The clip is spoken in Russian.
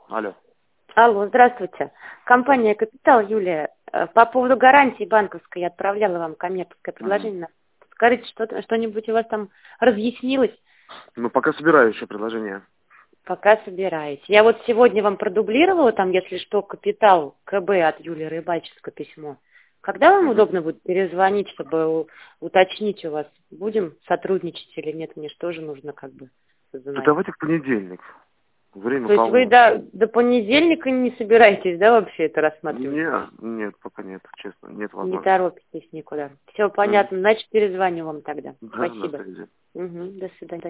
Алло. Алло, здравствуйте. Компания «Капитал», Юлия. По поводу гарантии банковской я отправляла вам коммерческое Мгм. предложение. Скажите, что-нибудь у вас там разъяснилось? Ну, пока собираю еще предложение. Пока собираете. Я вот сегодня вам продублировала, там, если что, «Капитал», КБ от Юлии Рыбачевской письмо. Когда вам Мгм. удобно будет перезвонить, чтобы уточнить у вас, будем сотрудничать или нет? Мне же тоже нужно как бы Да знать. давайте в понедельник. Время То есть вы полно. до понедельника не собираетесь, да, вообще это рассматривать? Нет, пока нет, честно, нет Не возможности. торопитесь никуда. Все Мгм. понятно. Значит, перезвоню вам тогда. Да, на Спасибо. связи. Угу, до свидания.